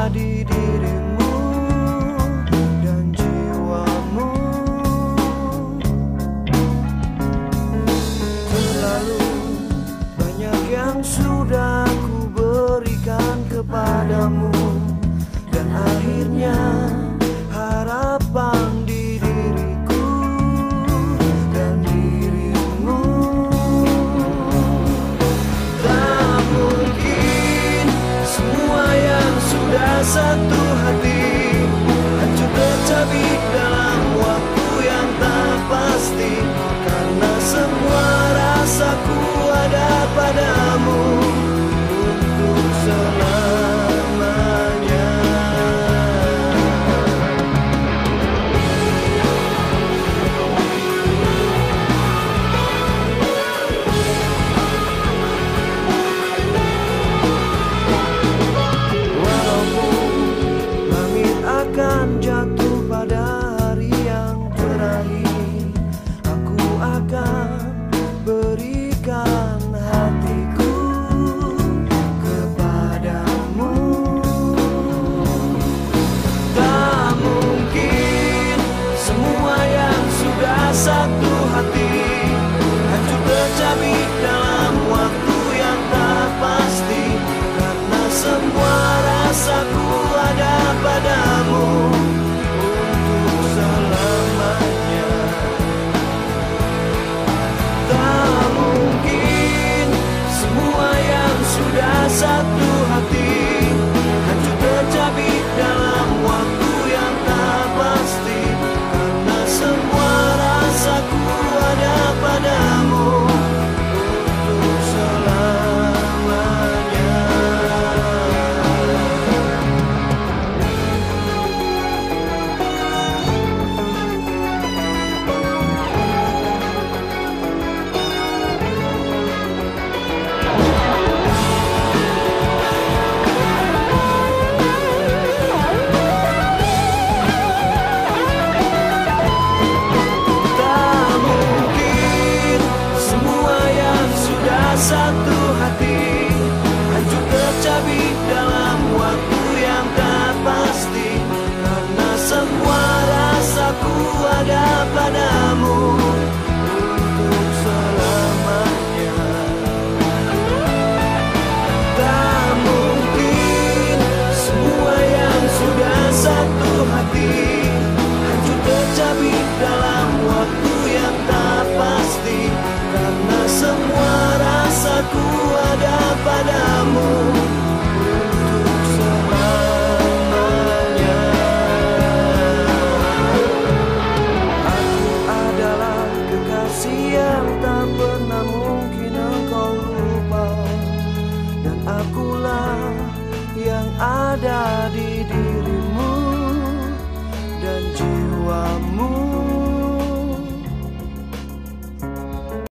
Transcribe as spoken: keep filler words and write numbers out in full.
di dirimu dan jiwamu. Terlalu banyak yang sudah ku berikan kepadamu, dan akhirnya harapan di diriku dan dirimu. Tak mungkin semua yang sudah satu hati hancur tercabik dalam waktu yang tak pasti, karena semua rasaku ada padamu untuk selamanya. Walaupun langit akan jatuh pada hari yang terakhir, aku akan berikan hatiku kepadamu. Tak mungkin semua yang sudah satu hati hancur tercabik dalam waktu yang tak pasti, karena semua rasaku ada padamu untuk selamanya. Tak mungkin semua yang sudah satu hati hancur tercabik dalam waktu yang tak pasti, karena semua rasaku ada padamu untuk selamanya. Satu hati hancur tercabik dalam waktu yang tak pasti, karena semua rasaku ada padamu untuk selamanya. Tak mungkin semua yang sudah satu hati hancur tercabik dalam waktu yang tak pasti, karena semua rasaku ada padamu untuk selamanya. Aku adalah kekasih yang tak pernah mungkin engkau lupa, dan akulah yang ada di diri.